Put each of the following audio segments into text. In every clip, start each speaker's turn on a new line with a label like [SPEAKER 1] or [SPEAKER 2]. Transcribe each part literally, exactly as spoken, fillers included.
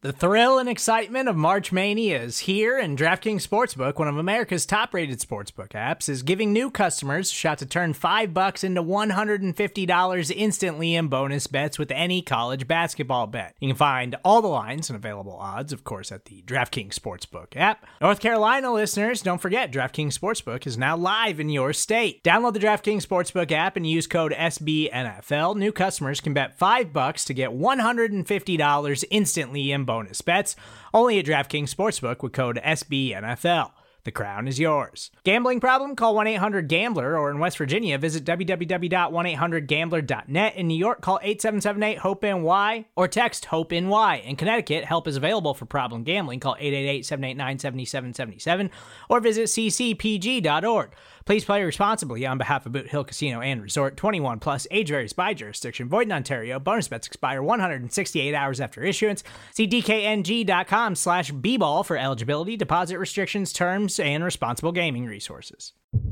[SPEAKER 1] The thrill and excitement of March Mania is here, and DraftKings Sportsbook, one of America's top-rated sportsbook apps, is giving new customers a shot to turn five bucks into one hundred fifty dollars instantly in bonus bets with any college basketball bet. You can find all the lines and available odds, of course, at the DraftKings Sportsbook app. North Carolina listeners, don't forget, DraftKings Sportsbook is now live in your state. Download the DraftKings Sportsbook app and use code S B N F L. New customers can bet five bucks to get one hundred fifty dollars instantly in bonus bonus bets, only at DraftKings Sportsbook with code S B N F L. The crown is yours. Gambling problem? Call one eight hundred gambler, or in West Virginia, visit w w w dot one eight hundred gambler dot net. In New York, call eight seven seven eight hope N Y or text HOPE-NY. In Connecticut, help is available for problem gambling. Call eight eight eight, seven eight nine, seven seven seven seven or visit c c p g dot org. Please play responsibly on behalf of Boot Hill Casino and Resort. twenty-one plus, age varies by jurisdiction. Void in Ontario. Bonus bets expire one hundred sixty-eight hours after issuance. See d k n g dot com slash b ball for eligibility, deposit restrictions, terms, and responsible gaming resources.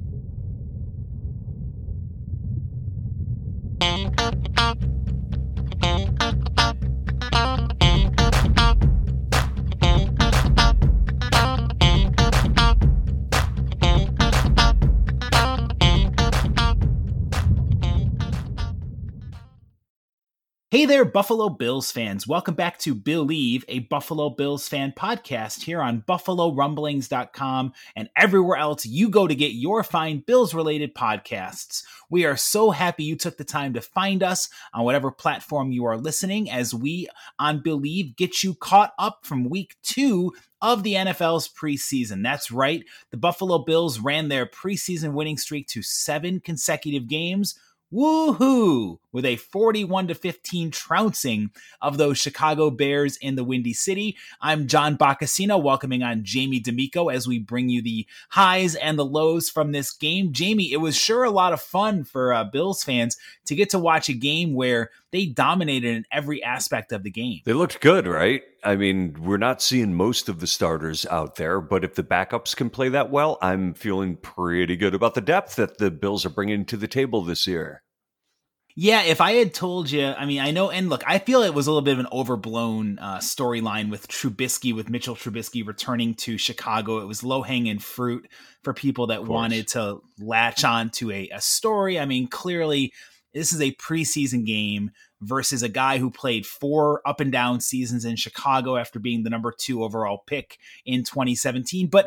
[SPEAKER 2] Hey there, Buffalo Bills fans. Welcome back to Believe, a Buffalo Bills fan podcast here on buffalo rumblings dot com and everywhere else you go to get your fine Bills-related podcasts. We are so happy you took the time to find us on whatever platform you are listening as we, on Believe, get you caught up from week two of the N F L's preseason. That's right, the Buffalo Bills ran their preseason winning streak to seven consecutive games. Woohoo! With a forty-one to fifteen trouncing of those Chicago Bears in the Windy City. I'm John Boccacino, welcoming on Jamie D'Amico as we bring you the highs and the lows from this game. Jamie, it was sure a lot of fun for uh, Bills fans to get to watch a game where they dominated in every aspect of the game.
[SPEAKER 3] They looked good, right? I mean, we're not seeing most of the starters out there, but if the backups can play that well, I'm feeling pretty good about the depth that the Bills are bringing to the table this year.
[SPEAKER 2] Yeah, if I had told you, I mean, I know, and look, I feel it was a little bit of an overblown uh, storyline with Trubisky, with Mitchell Trubisky returning to Chicago. It was low-hanging fruit for people that wanted to latch on to a, a story. I mean, clearly, this is a preseason game versus a guy who played four up and down seasons in Chicago after being the number two overall pick in twenty seventeen. But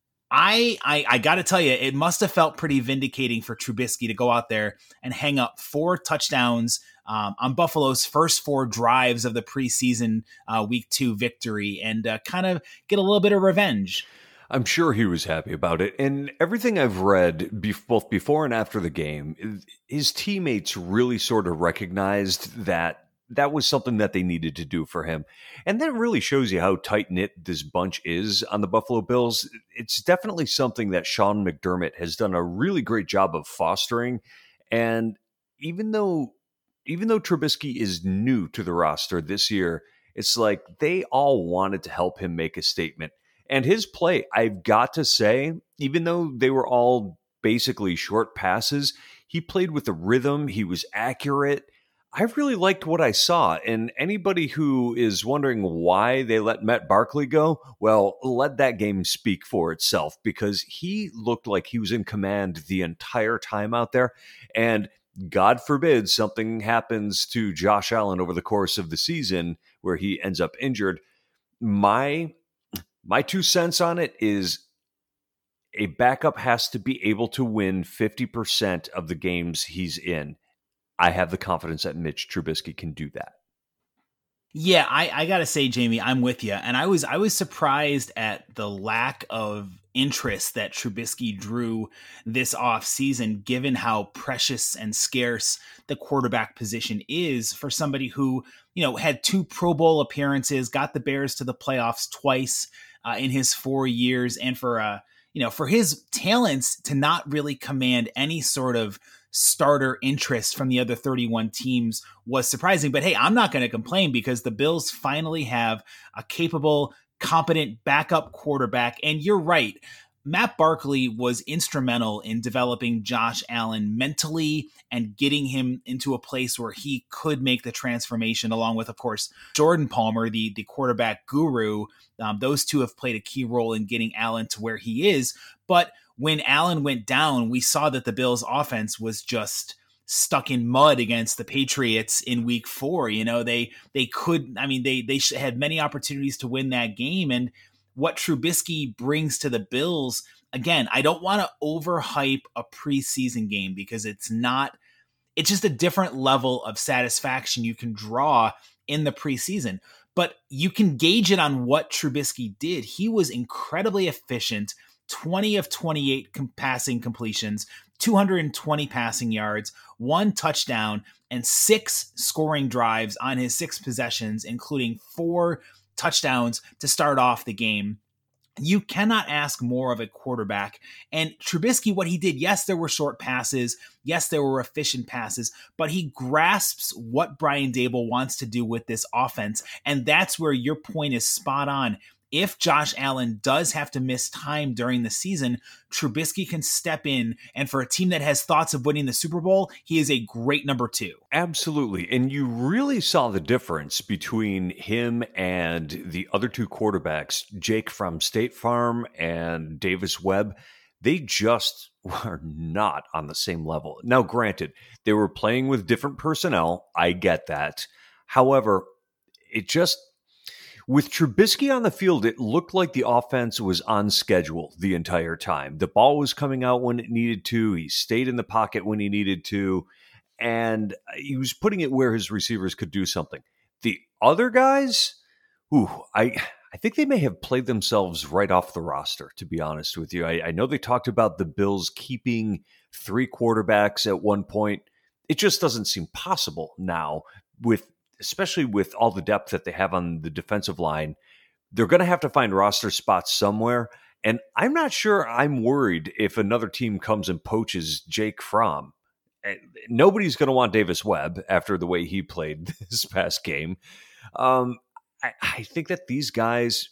[SPEAKER 2] I, I, I got to tell you, it must have felt pretty vindicating for Trubisky to go out there and hang up four touchdowns um, on Buffalo's first four drives of the preseason uh, week two victory and uh, kind of get a little bit of revenge.
[SPEAKER 3] I'm sure he was happy about it. And everything I've read, be- both before and after the game, his teammates really sort of recognized that that was something that they needed to do for him. And that really shows you how tight-knit this bunch is on the Buffalo Bills. It's definitely something that Sean McDermott has done a really great job of fostering. And even though even though Trubisky is new to the roster this year, it's like they all wanted to help him make a statement. And his play, I've got to say, even though they were all basically short passes, he played with a rhythm. He was accurate. I really liked what I saw, and anybody who is wondering why they let Matt Barkley go, well, let that game speak for itself, because he looked like he was in command the entire time out there, and God forbid something happens to Josh Allen over the course of the season where he ends up injured. My, my two cents on it is a backup has to be able to win fifty percent of the games he's in. I have the confidence that Mitch Trubisky can do that.
[SPEAKER 2] Yeah, I, I gotta say, Jamie, I'm with you. And I was I was surprised at the lack of interest that Trubisky drew this offseason, given how precious and scarce the quarterback position is for somebody who, you know, had two Pro Bowl appearances, got the Bears to the playoffs twice uh, in his four years, and for uh, you know, for his talents to not really command any sort of starter interest from the other thirty-one teams was surprising. But hey, I'm not going to complain because the Bills finally have a capable, competent backup quarterback. And you're right. Matt Barkley was instrumental in developing Josh Allen mentally and getting him into a place where he could make the transformation, along with, of course, Jordan Palmer, the, the quarterback guru. Um, those two have played a key role in getting Allen to where he is. But when Allen went down, we saw that the Bills offense was just stuck in mud against the Patriots in week four. You know, they, they could, I mean, they, they had many opportunities to win that game. And what Trubisky brings to the Bills, again, I don't want to overhype a preseason game because it's not, it's just a different level of satisfaction you can draw in the preseason. But you can gauge it on what Trubisky did. He was incredibly efficient, twenty of twenty-eight com- passing completions, two hundred twenty passing yards, one touchdown, and six scoring drives on his six possessions, including four touchdowns to start off the game. You cannot ask more of a quarterback. And Trubisky, what he did, yes, there were short passes. Yes, there were efficient passes, but he grasps what Brian Daboll wants to do with this offense. And that's where your point is spot on. If Josh Allen does have to miss time during the season, Trubisky can step in. And for a team that has thoughts of winning the Super Bowl, he is a great number two.
[SPEAKER 3] Absolutely. And you really saw the difference between him and the other two quarterbacks, Jake from State Farm and Davis Webb. They just were not on the same level. Now, granted, they were playing with different personnel. I get that. However, it just... with Trubisky on the field, it looked like the offense was on schedule the entire time. The ball was coming out when it needed to. He stayed in the pocket when he needed to. And he was putting it where his receivers could do something. The other guys, ooh, I I think they may have played themselves right off the roster, to be honest with you. I, I know they talked about the Bills keeping three quarterbacks at one point. It just doesn't seem possible now with especially with all the depth that they have on the defensive line. They're going to have to find roster spots somewhere. And I'm not sure I'm worried if another team comes and poaches Jake Fromm. Nobody's going to want Davis Webb after the way he played this past game. Um, I, I think that these guys,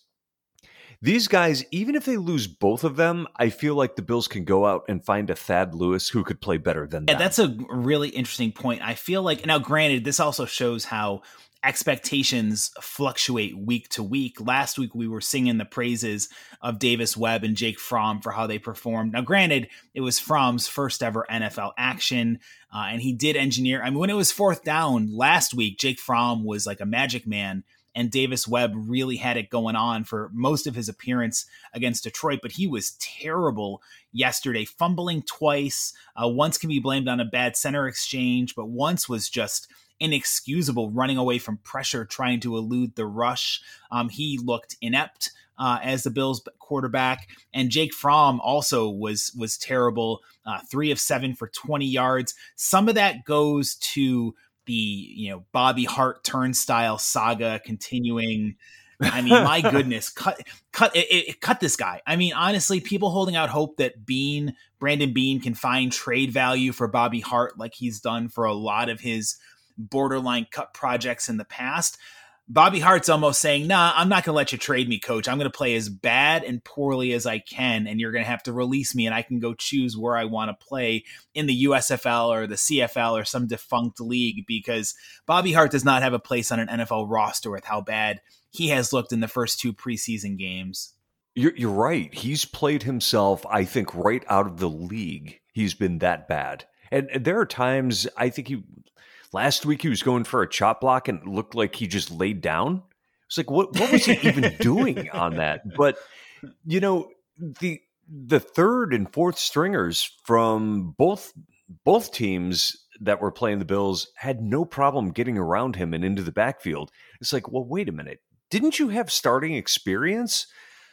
[SPEAKER 3] these guys, even if they lose both of them, I feel like the Bills can go out and find a Thad Lewis who could play better than that.
[SPEAKER 2] Yeah, that's a really interesting point. I feel like, now granted, this also shows how expectations fluctuate week to week. Last week, we were singing the praises of Davis Webb and Jake Fromm for how they performed. Now, granted, it was Fromm's first ever N F L action, uh, and he did engineer. I mean, when it was fourth down last week, Jake Fromm was like a magic man, and Davis Webb really had it going on for most of his appearance against Detroit, but he was terrible yesterday, fumbling twice. Uh, once can be blamed on a bad center exchange, but once was just inexcusable, running away from pressure, trying to elude the rush. Um, he looked inept uh, as the Bills quarterback, and Jake Fromm also was was terrible. Uh, three of seven for twenty yards. Some of that goes to the, you know, Bobby Hart turnstile saga continuing. I mean, my goodness, cut, cut, it, it, cut this guy. I mean, honestly, people holding out hope that Bean, Brandon Bean can find trade value for Bobby Hart like he's done for a lot of his borderline cut projects in the past. Bobby Hart's almost saying, nah, I'm not going to let you trade me, coach. I'm going to play as bad and poorly as I can, and you're going to have to release me, and I can go choose where I want to play in the U S F L or the C F L or some defunct league, because Bobby Hart does not have a place on an N F L roster with how bad he has looked in the first two preseason games.
[SPEAKER 3] You're, you're right. He's played himself, I think, right out of the league. He's been that bad. And, and there are times, I think he... last week he was going for a chop block and it looked like he just laid down. It's like, what what was he even doing on that? But, you know, the the third and fourth stringers from both both teams that were playing the Bills had no problem getting around him and into the backfield. It's like, well, wait a minute. Didn't you have starting experience?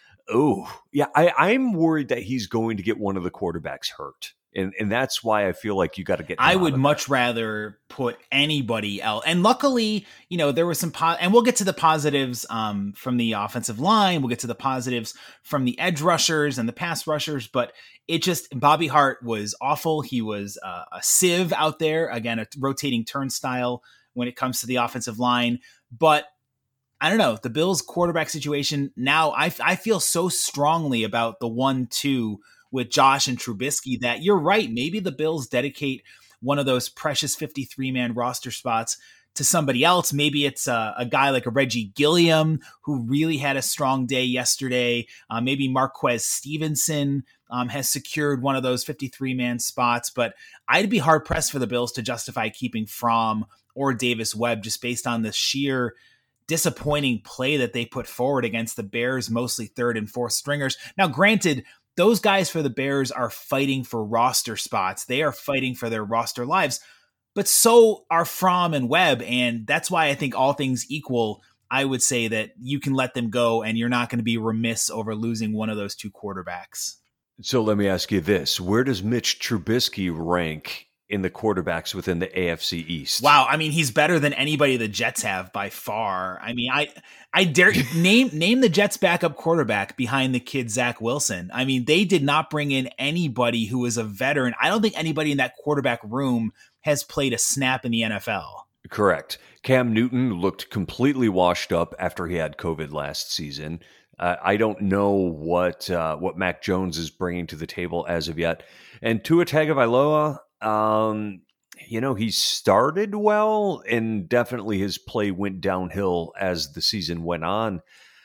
[SPEAKER 3] Oh, yeah, I, I'm worried that he's going to get one of the quarterbacks hurt. And and that's why I feel like you got to get.
[SPEAKER 2] I would much rather put anybody else. And luckily, you know, there was some, po- and we'll get to the positives um, from the offensive line. We'll get to the positives from the edge rushers and the pass rushers. But it just, Bobby Hart was awful. He was uh, a sieve out there. Again, a rotating turnstile when it comes to the offensive line. But I don't know, the Bills quarterback situation now, I, I feel so strongly about the one two with Josh and Trubisky that you're right. Maybe the Bills dedicate one of those precious fifty-three man roster spots to somebody else. Maybe it's a, a guy like a Reggie Gilliam who really had a strong day yesterday. Uh, maybe Marquez Stevenson um, has secured one of those fifty-three man spots, but I'd be hard pressed for the Bills to justify keeping Fromm or Davis Webb just based on the sheer disappointing play that they put forward against the Bears, mostly third and fourth stringers. Now, granted, those guys for the Bears are fighting for roster spots. They are fighting for their roster lives, but so are Fromm and Webb. And that's why I think all things equal, I would say that you can let them go and you're not going to be remiss over losing one of those two quarterbacks.
[SPEAKER 3] So let me ask you this. Where does Mitch Trubisky rank in the quarterbacks within the A F C East?
[SPEAKER 2] Wow. I mean, he's better than anybody the Jets have by far. I mean, I, I dare name, name the Jets backup quarterback behind the kid, Zach Wilson. I mean, they did not bring in anybody who was a veteran. I don't think anybody in that quarterback room has played a snap in the N F L.
[SPEAKER 3] Correct. Cam Newton looked completely washed up after he had COVID last season. Uh, I don't know what, uh, what Mac Jones is bringing to the table as of yet. And Tua Tagovailoa, Um, you know, he started well and definitely his play went downhill as the season went on.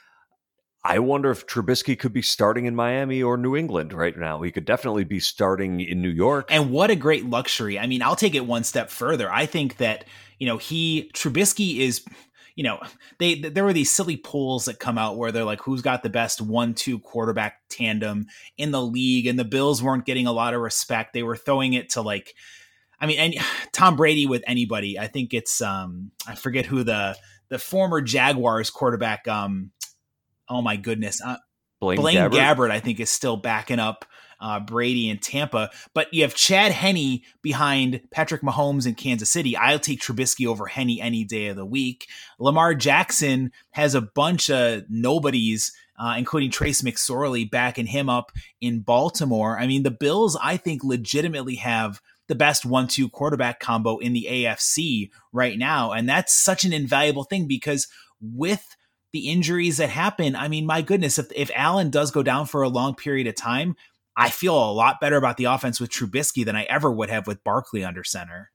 [SPEAKER 3] I wonder if Trubisky could be starting in Miami or New England right now. He could definitely be starting in New York.
[SPEAKER 2] And what a great luxury. I mean, I'll take it one step further. I think that, you know, he, Trubisky is, you know, they, there were these silly polls that come out where they're like, who's got the best one, two quarterback tandem in the league. And the Bills weren't getting a lot of respect. They were throwing it to like, I mean, and Tom Brady with anybody. I think it's, um, I forget who the, the former Jaguars quarterback, um, oh my goodness. Uh,
[SPEAKER 3] Blaine,
[SPEAKER 2] Blaine
[SPEAKER 3] Gabbert.
[SPEAKER 2] Gabbert, I think, is still backing up uh, Brady in Tampa. But you have Chad Henne behind Patrick Mahomes in Kansas City. I'll take Trubisky over Henne any day of the week. Lamar Jackson has a bunch of nobodies, uh, including Trace McSorley, backing him up in Baltimore. I mean, the Bills, I think, legitimately have the best one two quarterback combo in the A F C right now. And that's such an invaluable thing because with the injuries that happen, I mean, my goodness, if, if Allen does go down for a long period of time, I feel a lot better about the offense with Trubisky than I ever would have with Barkley under center.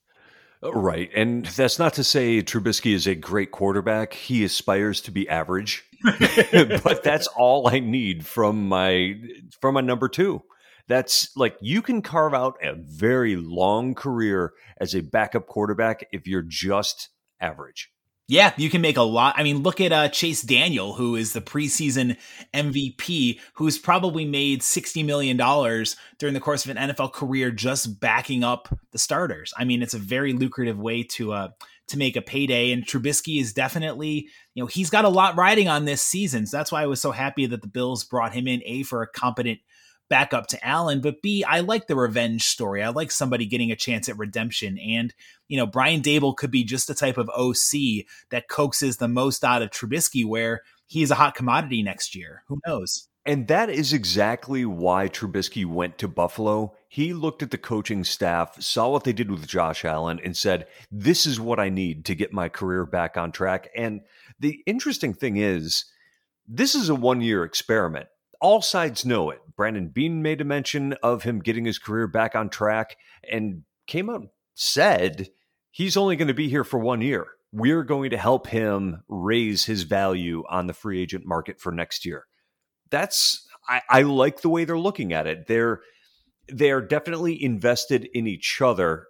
[SPEAKER 3] Right. And that's not to say Trubisky is a great quarterback. He aspires to be average, but that's all I need from my, from my number two. That's like, you can carve out a very long career as a backup quarterback if you're just average.
[SPEAKER 2] Yeah, you can make a lot. I mean, look at uh, Chase Daniel, who is the preseason M V P, who's probably made sixty million dollars during the course of an N F L career just backing up the starters. I mean, it's a very lucrative way to uh, to make a payday. And Trubisky is definitely, you know, he's got a lot riding on this season. So that's why I was so happy that the Bills brought him in, A, for a competent backup to Allen, but B, I like the revenge story. I like somebody getting a chance at redemption. And, you know, Brian Daboll could be just the type of O C that coaxes the most out of Trubisky, where he's a hot commodity next year. Who knows?
[SPEAKER 3] And that is exactly why Trubisky went to Buffalo. He looked at the coaching staff, saw what they did with Josh Allen, and said, this is what I need to get my career back on track. And the interesting thing is, this is a one-year experiment. All sides know it. Brandon Beane made a mention of him getting his career back on track and came out and said he's only going to be here for one year. We're going to help him raise his value on the free agent market for next year. That's, I, I like the way they're looking at it. They're, they're definitely invested in each other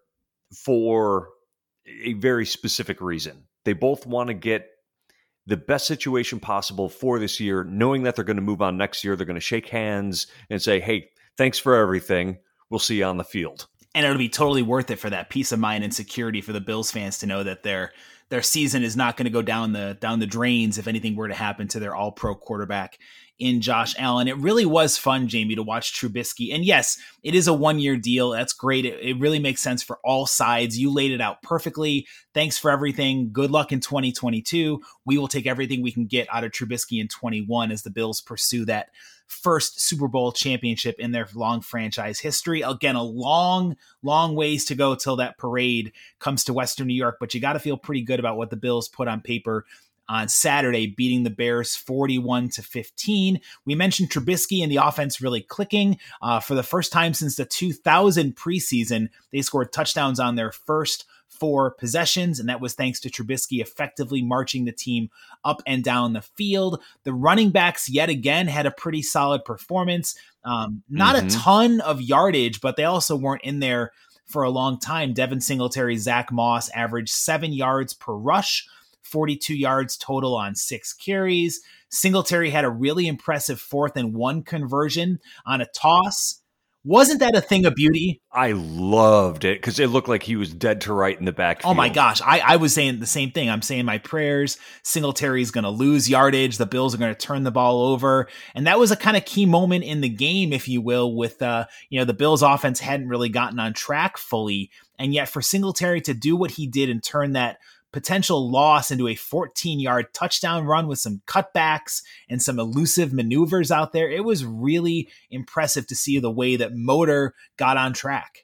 [SPEAKER 3] for a very specific reason. They both want to get the best situation possible for this year, knowing that they're going to move on next year. They're going to shake hands and say, hey, thanks for everything. We'll see you on the field.
[SPEAKER 2] And it'll be totally worth it for that peace of mind and security for the Bills fans to know that their their season is not going to go down the down the drains if anything were to happen to their all-pro quarterback in Josh Allen. It really was fun, Jamie, to watch Trubisky. And yes, it is a one-year deal. That's great. It, it really makes sense for all sides. You laid it out perfectly. Thanks for everything. Good luck in twenty twenty-two. We will take everything we can get out of Trubisky in twenty-one as the Bills pursue that first Super Bowl championship in their long franchise history. Again, a long, long ways to go till that parade comes to Western New York, but you got to feel pretty good about what the Bills put on paper on Saturday, beating the Bears forty-one to fifteen. We mentioned Trubisky and the offense really clicking. Uh, for the first time since the two thousand preseason, they scored touchdowns on their first four possessions, and that was thanks to Trubisky effectively marching the team up and down the field. The running backs yet again had a pretty solid performance. Um, not mm-hmm. a ton of yardage, but they also weren't in there for a long time. Devin Singletary, Zach Moss averaged seven yards per rush, forty-two yards total on six carries. Singletary had a really impressive fourth and one conversion on a toss. Wasn't that a thing of beauty?
[SPEAKER 3] I loved it because it looked like he was dead to right in the backfield.
[SPEAKER 2] Oh my gosh. I, I was saying the same thing. I'm saying my prayers. Singletary's going to lose yardage. The Bills are going to turn the ball over. And that was a kind of key moment in the game, if you will, with, uh, you know, the Bills offense hadn't really gotten on track fully. And yet for Singletary to do what he did and turn that potential loss into a fourteen-yard touchdown run with some cutbacks and some elusive maneuvers out there, it was really impressive to see the way that Motor got on track.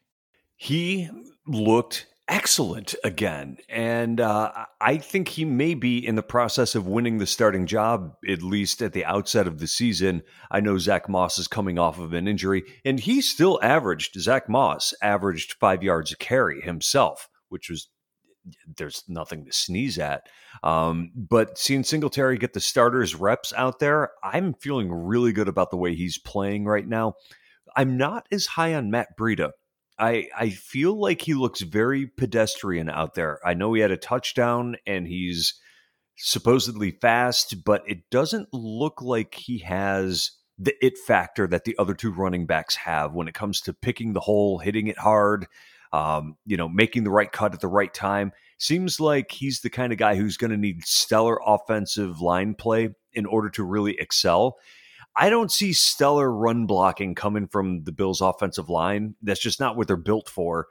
[SPEAKER 3] He looked excellent again, and uh, I think he may be in the process of winning the starting job, at least at the outset of the season. I know Zach Moss is coming off of an injury, and he still averaged, Zach Moss averaged five yards a carry himself, which was there's nothing to sneeze at. Um, but seeing Singletary get the starters reps out there, I'm feeling really good about the way he's playing right now. I'm not as high on Matt Breida. I, I feel like he looks very pedestrian out there. I know he had a touchdown and he's supposedly fast, but it doesn't look like he has the it factor that the other two running backs have when it comes to picking the hole, hitting it hard, Um, you know, making the right cut at the right time. Seems like he's the kind of guy who's going to need stellar offensive line play in order to really excel. I don't see stellar run blocking coming from the Bills' offensive line. That's just not what they're built for.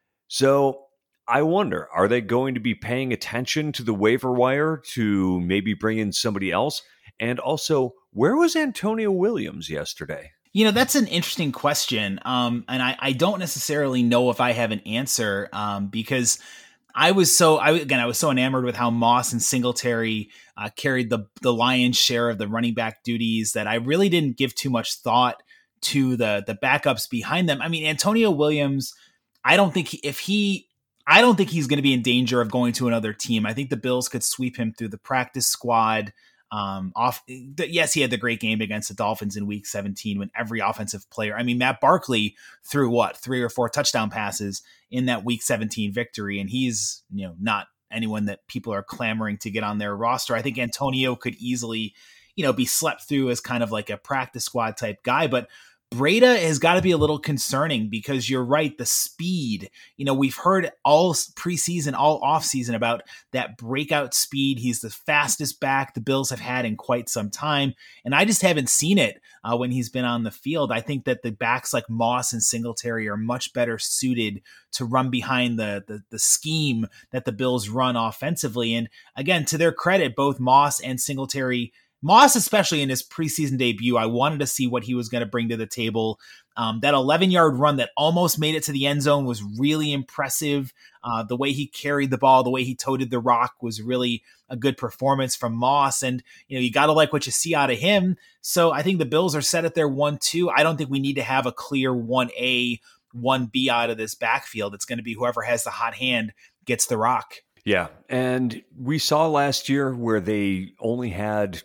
[SPEAKER 3] So I wonder, are they going to be paying attention to the waiver wire to maybe bring in somebody else? And also, where was Antonio Williams yesterday?
[SPEAKER 2] You know, that's an interesting question. Um, and I, I don't necessarily know if I have an answer um, because I was so, I again, I was so enamored with how Moss and Singletary uh, carried the the lion's share of the running back duties that I really didn't give too much thought to the the backups behind them. I mean, Antonio Williams, I don't think he, if he, I don't think he's going to be in danger of going to another team. I think the Bills could sweep him through the practice squad. Um, off, yes, he had the great game against the Dolphins in week seventeen when every offensive player, I mean, Matt Barkley threw what, three or four touchdown passes in that week seventeen victory. And he's, you know, not anyone that people are clamoring to get on their roster. I think Antonio could easily, you know, be slept through as kind of like a practice squad type guy, but Breida has got to be a little concerning because you're right. The speed, you know, we've heard all preseason, all offseason about that breakout speed. He's the fastest back the Bills have had in quite some time. And I just haven't seen it uh, when he's been on the field. I think that the backs like Moss and Singletary are much better suited to run behind the, the, the scheme that the Bills run offensively. And again, to their credit, both Moss and Singletary, Moss, especially in his preseason debut, I wanted to see what he was going to bring to the table. Um, that eleven-yard run that almost made it to the end zone was really impressive. Uh, the way he carried the ball, the way he toted the rock was really a good performance from Moss. And, you know, you got to like what you see out of him. So I think the Bills are set at their one two. I don't think we need to have a clear one A, one B out of this backfield. It's going to be whoever has the hot hand gets the rock.
[SPEAKER 3] Yeah, and we saw last year where they only had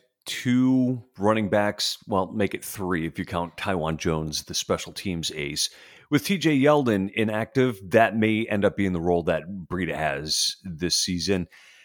[SPEAKER 3] two running backs, well, make it three if you count Taiwan Jones, the special teams ace. With T J Yeldon inactive, that may end up being the role that Breida has this season.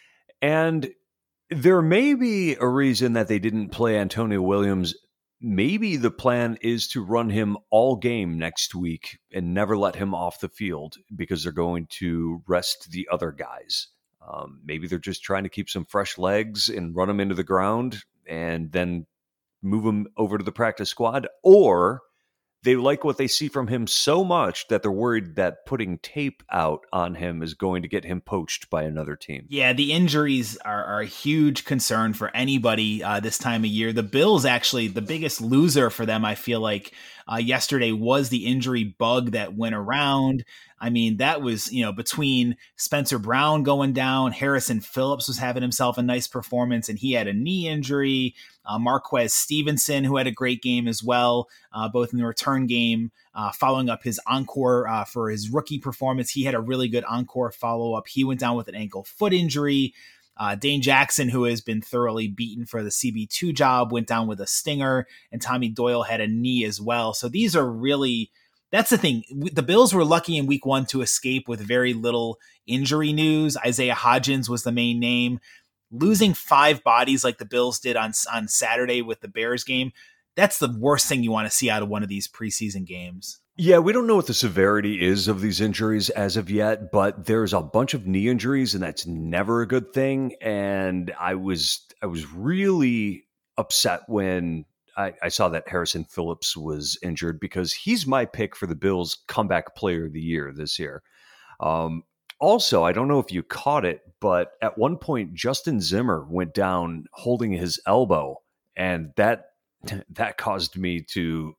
[SPEAKER 3] And there may be a reason that they didn't play Antonio Williams. Maybe the plan is to run him all game next week and never let him off the field because they're going to rest the other guys. Um, maybe they're just trying to keep some fresh legs and run them into the ground and then move them over to the practice squad, or they like what they see from him so much that they're worried that putting tape out on him is going to get him poached by another team.
[SPEAKER 2] Yeah, the injuries are, are a huge concern for anybody uh, this time of year. The Bills, actually, the biggest loser for them, I feel like, uh, yesterday was the injury bug that went around. I mean, that was, you know, between Spencer Brown going down, Harrison Phillips was having himself a nice performance, and he had a knee injury. Uh, Marquez Stevenson, who had a great game as well, uh, both in the return game, uh, following up his encore uh, for his rookie performance. He had a really good encore follow-up. He went down with an ankle foot injury. Uh, Dane Jackson, who has been thoroughly beaten for the C B two job, went down with a stinger, and Tommy Doyle had a knee as well. So these are really... That's the thing. The Bills were lucky in week one to escape with very little injury news. Isaiah Hodgins was the main name. Losing five bodies like the Bills did on, on Saturday with the Bears game, that's the worst thing you want to see out of one of these preseason games.
[SPEAKER 3] Yeah, we don't know what the severity is of these injuries as of yet, but there's a bunch of knee injuries, and that's never a good thing. And I was I was really upset when I, I saw that Harrison Phillips was injured, because he's my pick for the Bills comeback player of the year this year. Um, also, I don't know if you caught it, but at one point, Justin Zimmer went down holding his elbow, and that that caused me to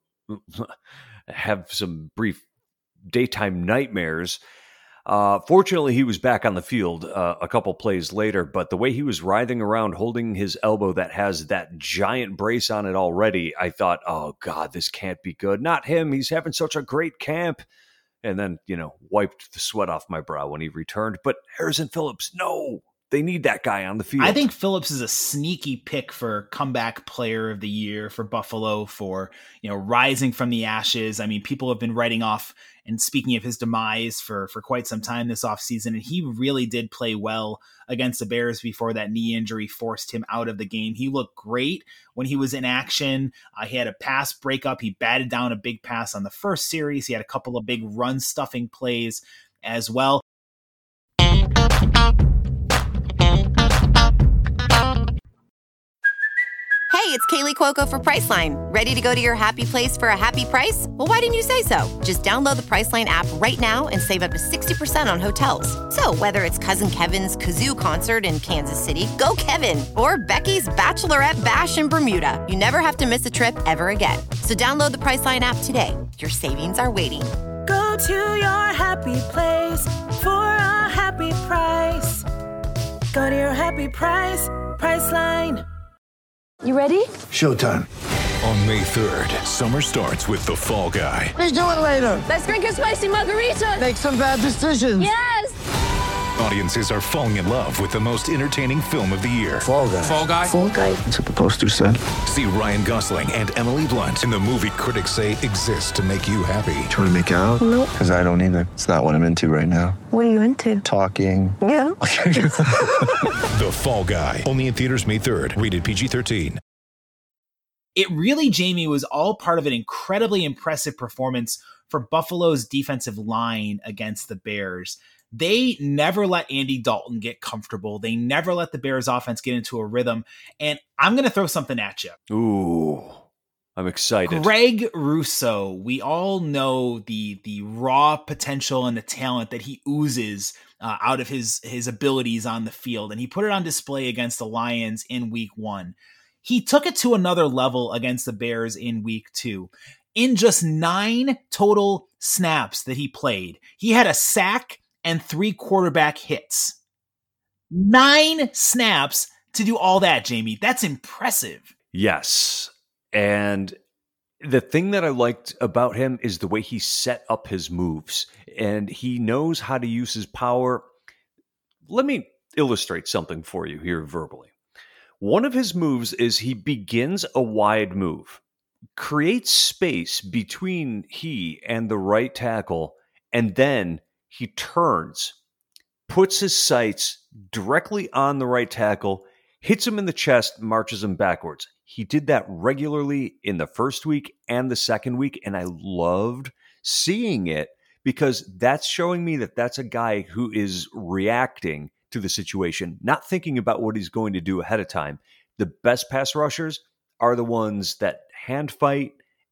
[SPEAKER 3] have some brief daytime nightmares. Uh, fortunately, he was back on the field uh, a couple plays later, but the way he was writhing around holding his elbow that has that giant brace on it already, I thought, oh, God, this can't be good. Not him. He's having such a great camp. And then, you know, wiped the sweat off my brow when he returned. But Harrison Phillips, no, they need that guy on the field.
[SPEAKER 2] I think Phillips is a sneaky pick for comeback player of the year for Buffalo, for, you know, rising from the ashes. I mean, people have been writing off and speaking of his demise for, for quite some time this offseason, and he really did play well against the Bears before that knee injury forced him out of the game. He looked great when he was in action. Uh, he had a pass breakup. He batted down a big pass on the first series. He had a couple of big run-stuffing plays as well.
[SPEAKER 4] Hey, it's Kaylee Cuoco for Priceline. Ready to go to your happy place for a happy price? Well, why didn't you say so? Just download the Priceline app right now and save up to sixty percent on hotels. So whether it's Cousin Kevin's Kazoo Concert in Kansas City, go Kevin, or Becky's Bachelorette Bash in Bermuda, you never have to miss a trip ever again. So download the Priceline app today. Your savings are waiting.
[SPEAKER 5] Go to your happy place for a happy price. Go to your happy price, Priceline.
[SPEAKER 6] You ready?
[SPEAKER 7] Showtime. On May third, summer starts with The Fall Guy.
[SPEAKER 6] Let's do it later. Let's drink a spicy margarita.
[SPEAKER 7] Make some bad decisions.
[SPEAKER 6] Yes!
[SPEAKER 7] Audiences are falling in love with the most entertaining film of the year.
[SPEAKER 8] Fall Guy.
[SPEAKER 7] Fall Guy?
[SPEAKER 6] Fall Guy.
[SPEAKER 8] That's what the poster said.
[SPEAKER 7] See Ryan Gosling and Emily Blunt in the movie critics say exists to make you happy.
[SPEAKER 8] Trying to make it out?
[SPEAKER 6] Nope.
[SPEAKER 8] Because I don't either. It's not what I'm into right now.
[SPEAKER 6] What are you into?
[SPEAKER 8] Talking.
[SPEAKER 6] Yeah.
[SPEAKER 7] The Fall Guy. Only in theaters May third. Rated P G thirteen.
[SPEAKER 2] It really, Jamie, was all part of an incredibly impressive performance for Buffalo's defensive line against the Bears. They never let Andy Dalton get comfortable. They never let the Bears offense get into a rhythm. And I'm going to throw something at you.
[SPEAKER 3] Ooh, I'm excited.
[SPEAKER 2] Greg Rousseau, we all know the the raw potential and the talent that he oozes uh, out of his, his abilities on the field. And he put it on display against the Lions in week one. He took it to another level against the Bears in week two. In just nine total snaps that he played, he had a sack and three quarterback hits. Nine snaps to do all that, Jamie. That's impressive.
[SPEAKER 3] Yes. And the thing that I liked about him is the way he set up his moves, and he knows how to use his power. Let me illustrate something for you here verbally. One of his moves is he begins a wide move, creates space between he and the right tackle, and then he turns, puts his sights directly on the right tackle, hits him in the chest, marches him backwards. He did that regularly in the first week and the second week, and I loved seeing it because that's showing me that that's a guy who is reacting to the situation, not thinking about what he's going to do ahead of time. The best pass rushers are the ones that hand fight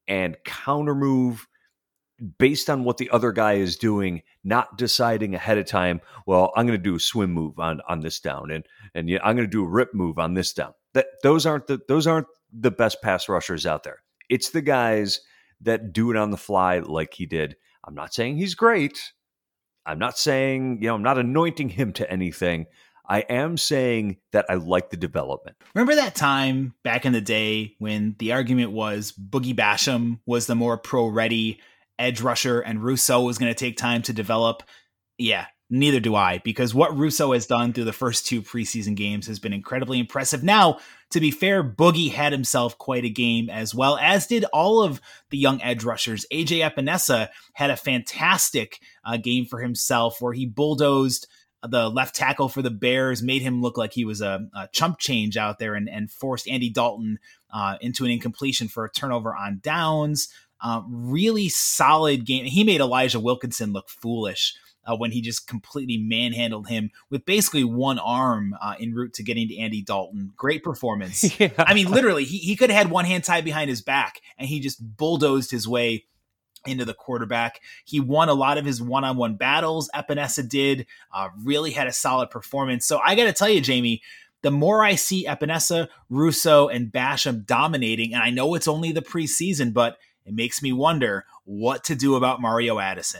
[SPEAKER 3] and counter move based on what the other guy is doing, not deciding ahead of time, well, I'm going to do a swim move on, on this down, and and yeah, I'm going to do a rip move on this down. That those aren't the those aren't the best pass rushers out there. It's the guys that do it on the fly like he did. I'm not saying he's great. I'm not saying, you know, I'm not anointing him to anything. I am saying that I like the development.
[SPEAKER 2] Remember that time back in the day when the argument was Boogie Basham was the more pro-ready edge rusher and Rousseau was going to take time to develop? Yeah, neither do I, because what Rousseau has done through the first two preseason games has been incredibly impressive. Now, to be fair, Boogie had himself quite a game as well, as did all of the young edge rushers. A J Epinesa had a fantastic uh, game for himself where he bulldozed the left tackle for the Bears, made him look like he was a, a chump change out there, and, and forced Andy Dalton uh, into an incompletion for a turnover on downs. Uh, really solid game. He made Elijah Wilkinson look foolish uh, when he just completely manhandled him with basically one arm uh, en route to getting to Andy Dalton. Great performance. Yeah. I mean, literally, he, he could have had one hand tied behind his back, and he just bulldozed his way into the quarterback. He won a lot of his one-on-one battles. Epinesa did, uh, really had a solid performance. So I got to tell you, Jamie, the more I see Epinesa, Rousseau, and Basham dominating, and I know it's only the preseason, but it makes me wonder what to do about Mario Addison.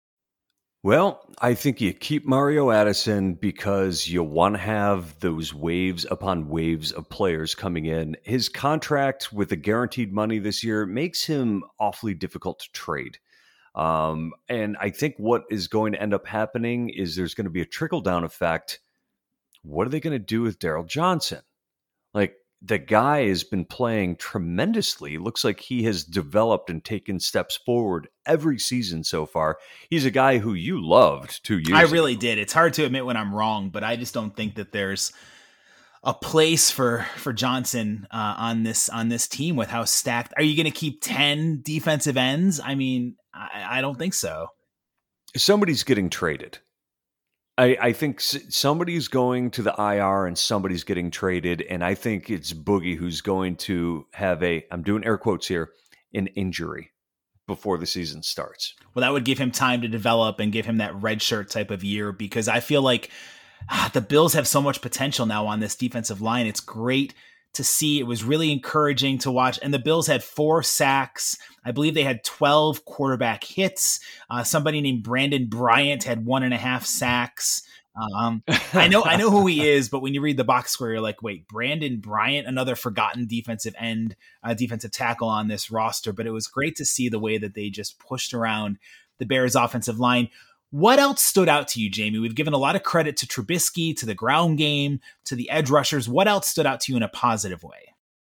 [SPEAKER 3] Well, I think you keep Mario Addison because you want to have those waves upon waves of players coming in. His contract with the guaranteed money this year makes him awfully difficult to trade. Um, and I think what is going to end up happening is there's going to be a trickle-down effect. What are they going to do with Daryl Johnson? Like, the guy has been playing tremendously. Looks like he has developed and taken steps forward every season so far. He's a guy who you loved two years
[SPEAKER 2] I really
[SPEAKER 3] ago.
[SPEAKER 2] did. It's hard to admit when I'm wrong, but I just don't think that there's a place for for Johnson uh, on this on this team with how stacked. Are you going to keep ten defensive ends? I mean, I, I don't think so.
[SPEAKER 3] Somebody's getting traded. I, I think somebody's going to the I R and somebody's getting traded, and I think it's Boogie who's going to have a, I'm doing air quotes here, an injury before the season starts.
[SPEAKER 2] Well, that would give him time to develop and give him that red shirt type of year, because I feel like ah, the Bills have so much potential now on this defensive line. It's great to see. It was really encouraging to watch. And the Bills had four sacks. I believe they had twelve quarterback hits. Uh, somebody named Brandon Bryant had one and a half sacks. Um, I know, I know who he is, but when you read the box score, you're like, wait, Brandon Bryant, another forgotten defensive end, uh, defensive tackle on this roster. But it was great to see the way that they just pushed around the Bears offensive line. What else stood out to you, Jamie? We've given a lot of credit to Trubisky, to the ground game, to the edge rushers. What else stood out to you in a positive way?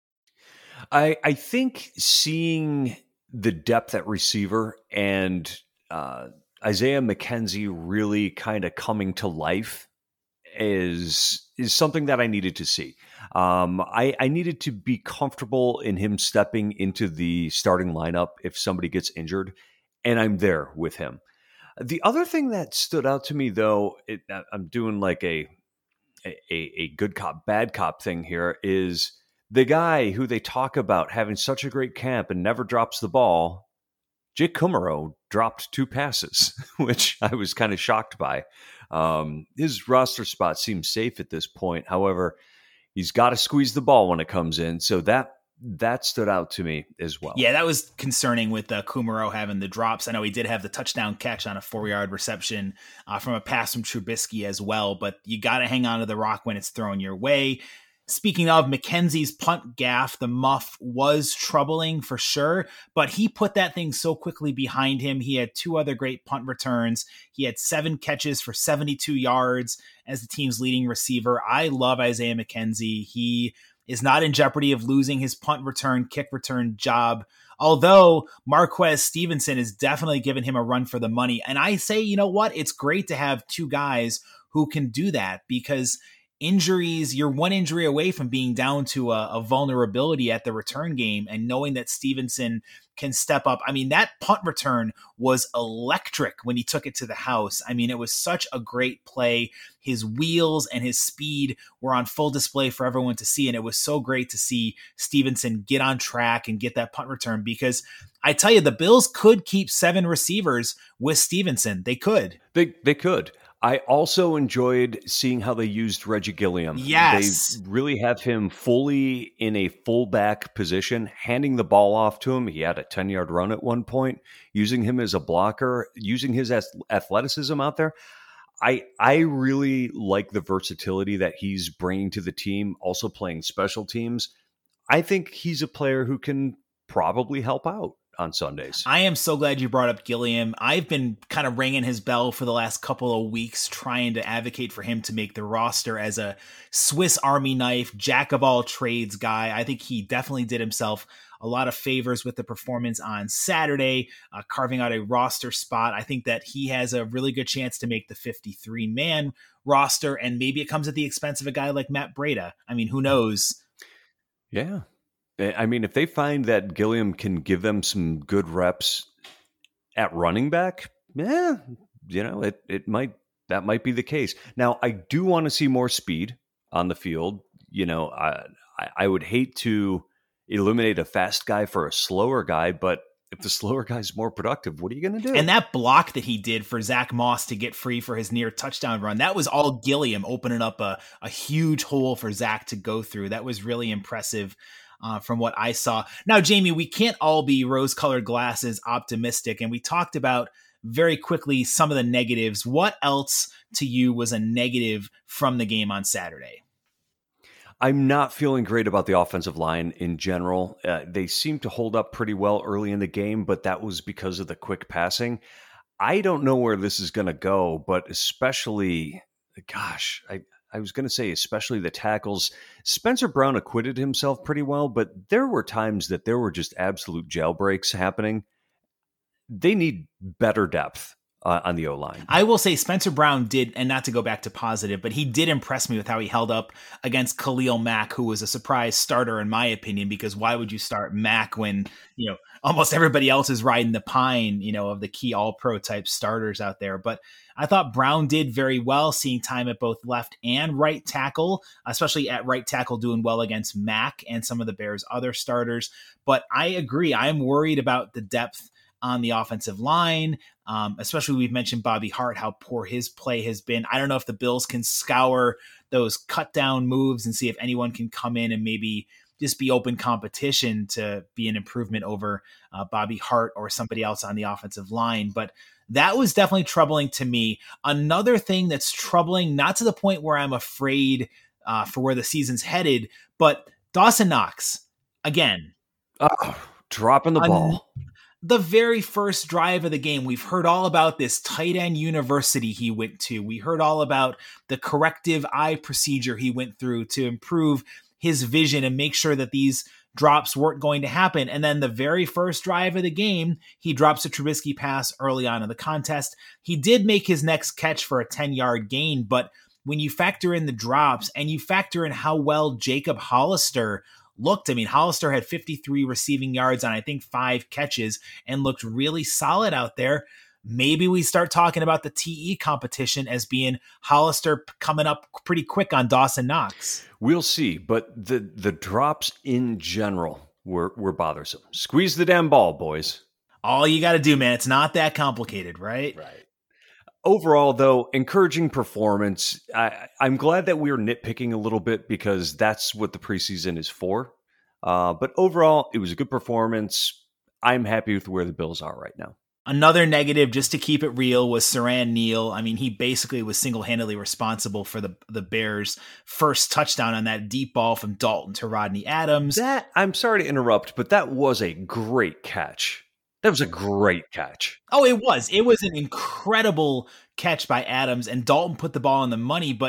[SPEAKER 3] I, I think seeing the depth at receiver and uh, Isaiah McKenzie really kind of coming to life is is something that I needed to see. Um, I, I needed to be comfortable in him stepping into the starting lineup if somebody gets injured, and I'm there with him. The other thing that stood out to me, though, it, I'm doing like a, a a good cop, bad cop thing here, is the guy who they talk about having such a great camp and never drops the ball. Jake Kumerow dropped two passes, which I was kind of shocked by. Um, his roster spot seems safe at this point. However, he's got to squeeze the ball when it comes in. So that that stood out to me as well.
[SPEAKER 2] Yeah, that was concerning with uh, Kumerow having the drops. I know he did have the touchdown catch on a four-yard reception uh, from a pass from Trubisky as well, but you got to hang on to the rock when it's thrown your way. Speaking of McKenzie's punt gaff, the muff was troubling for sure, but he put that thing so quickly behind him. He had two other great punt returns. He had seven catches for seventy-two yards as the team's leading receiver. I love Isaiah McKenzie. He is not in jeopardy of losing his punt return, kick return job, although Marquez Stevenson has definitely given him a run for the money. And I say, you know what? It's great to have two guys who can do that, because injuries, you're one injury away from being down to a, a vulnerability at the return game, and knowing that Stevenson can step up. I mean, that punt return was electric when he took it to the house. I mean, it was such a great play. His wheels and his speed were on full display for everyone to see. And it was so great to see Stevenson get on track and get that punt return, because I tell you, the Bills could keep seven receivers with Stevenson. They could.
[SPEAKER 3] They they could. I also enjoyed seeing how they used Reggie Gilliam.
[SPEAKER 2] Yes.
[SPEAKER 3] They really have him fully in a fullback position, handing the ball off to him. He had a ten-yard run at one point, using him as a blocker, using his athleticism out there. I I really like the versatility that he's bringing to the team, also playing special teams. I think he's a player who can probably help out on Sundays.
[SPEAKER 2] I am so glad you brought up Gilliam. I've been kind of ringing his bell for the last couple of weeks, trying to advocate for him to make the roster as a Swiss Army knife, jack of all trades guy. I think he definitely did himself a lot of favors with the performance on Saturday, uh, carving out a roster spot. I think that he has a really good chance to make the fifty-three man roster, and maybe it comes at the expense of a guy like Matt Breida. I mean, who knows?
[SPEAKER 3] Yeah. I mean, if they find that Gilliam can give them some good reps at running back, yeah, you know, it it might that might be the case. Now, I do want to see more speed on the field. You know, I I would hate to eliminate a fast guy for a slower guy, but if the slower guy's more productive, what are you going to do?
[SPEAKER 2] And that block that he did for Zach Moss to get free for his near touchdown run, that was all Gilliam opening up a, a huge hole for Zach to go through. That was really impressive. Uh, from what I saw. Now, Jamie, we can't all be rose-colored glasses optimistic, and we talked about very quickly some of the negatives. What else to you was a negative from the game on Saturday?
[SPEAKER 3] I'm not feeling great about the offensive line in general. Uh, they seemed to hold up pretty well early in the game, but that was because of the quick passing. I don't know where this is going to go, but especially, gosh, I I was going to say, especially the tackles. Spencer Brown acquitted himself pretty well, but there were times that there were just absolute jailbreaks happening. They need better depth uh, on the O-line.
[SPEAKER 2] I will say Spencer Brown did, and not to go back to positive, but he did impress me with how he held up against Khalil Mack, who was a surprise starter in my opinion, because why would you start Mack when, you know, almost everybody else is riding the pine, you know, of the key all-pro type starters out there. But I thought Brown did very well, seeing time at both left and right tackle, especially at right tackle, doing well against Mack and some of the Bears' other starters. But I agree. I'm worried about the depth on the offensive line, um, especially we've mentioned Bobby Hart, how poor his play has been. I don't know if the Bills can scour those cut down moves and see if anyone can come in and maybe just be open competition to be an improvement over uh, Bobby Hart or somebody else on the offensive line. But that was definitely troubling to me. Another thing that's troubling, not to the point where I'm afraid uh, for where the season's headed, but Dawson Knox, again.
[SPEAKER 3] Oh, dropping the
[SPEAKER 2] on
[SPEAKER 3] ball.
[SPEAKER 2] The very first drive of the game, we've heard all about this tight end university he went to. We heard all about the corrective eye procedure he went through to improve his vision and make sure that these drops weren't going to happen. And then the very first drive of the game, he drops a Trubisky pass early on in the contest. He did make his next catch for a ten-yard gain, but when you factor in the drops and you factor in how well Jacob Hollister looked, I mean, Hollister had fifty-three receiving yards on, I think, five catches and looked really solid out there. Maybe we start talking about the T E competition as being Hollister coming up pretty quick on Dawson Knox.
[SPEAKER 3] We'll see, but the the drops in general were, were bothersome. Squeeze the damn ball, boys.
[SPEAKER 2] All you got to do, man. It's not that complicated, right?
[SPEAKER 3] Right. Overall, though, encouraging performance. I, I'm glad that we're nitpicking a little bit because that's what the preseason is for. Uh, but overall, it was a good performance. I'm happy with where the Bills are right now.
[SPEAKER 2] Another negative, just to keep it real, was Siran Neal. I mean, he basically was single-handedly responsible for the, the Bears' first touchdown on that deep ball from Dalton to Rodney Adams.
[SPEAKER 3] That, I'm sorry to interrupt, but that was a great catch. That was a great catch.
[SPEAKER 2] Oh, it was. It was an incredible catch by Adams, and Dalton put the ball on the money, but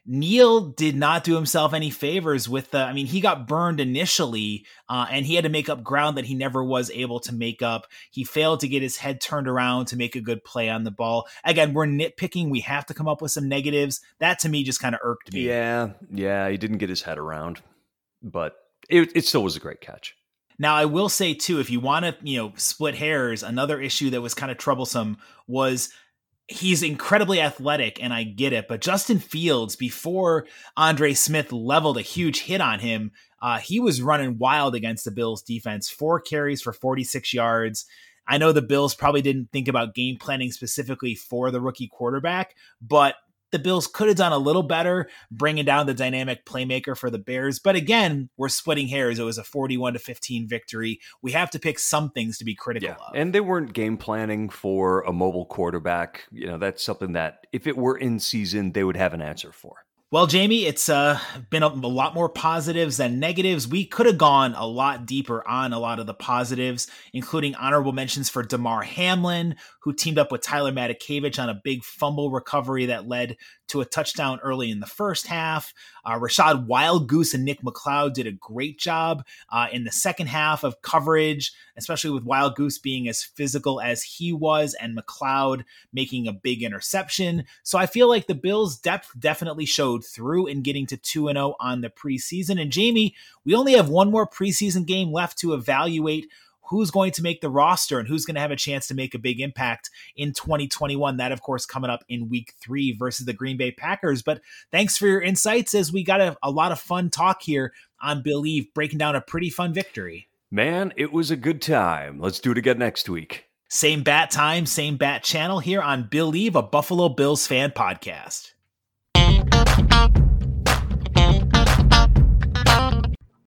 [SPEAKER 2] Neal did not do himself any favors with the, I mean, he got burned initially uh, and he had to make up ground that he never was able to make up. He failed to get his head turned around to make a good play on the ball. Again, we're nitpicking. We have to come up with some negatives. That to me just kind of irked me.
[SPEAKER 3] Yeah, yeah, he didn't get his head around, but it, it still was a great catch.
[SPEAKER 2] Now, I will say too, if you want to, you know, split hairs, another issue that was kind of troublesome was he's incredibly athletic, and I get it, but Justin Fields, before Andre Smith leveled a huge hit on him, uh, he was running wild against the Bills defense. Four carries for forty-six yards. I know the Bills probably didn't think about game planning specifically for the rookie quarterback, but the Bills could have done a little better bringing down the dynamic playmaker for the Bears. But again, we're splitting hairs. It was a forty-one to fifteen victory. We have to pick some things to be critical
[SPEAKER 3] yeah.
[SPEAKER 2] of.
[SPEAKER 3] And they weren't game planning for a mobile quarterback. You know, that's something that if it were in season, they would have an answer for.
[SPEAKER 2] Well, Jamie, it's uh, been a, a lot more positives than negatives. We could have gone a lot deeper on a lot of the positives, including honorable mentions for Damar Hamlin, who teamed up with Tyler Matakevich on a big fumble recovery that led to a touchdown early in the first half. Uh, Rashad Wildgoose and Nick McLeod did a great job uh, in the second half of coverage, especially with Wildgoose being as physical as he was and McLeod making a big interception. So I feel like the Bills' depth definitely showed through in getting to two and oh on the preseason. And Jamie, we only have one more preseason game left to evaluate who's going to make the roster and who's going to have a chance to make a big impact in twenty twenty-one. That, of course, coming up in week three versus the Green Bay Packers. But thanks for your insights as we got a, a lot of fun talk here on Believe, breaking down a pretty fun victory.
[SPEAKER 3] Man, it was a good time. Let's do it again next week.
[SPEAKER 2] Same bat time, same bat channel here on Believe, a Buffalo Bills fan podcast.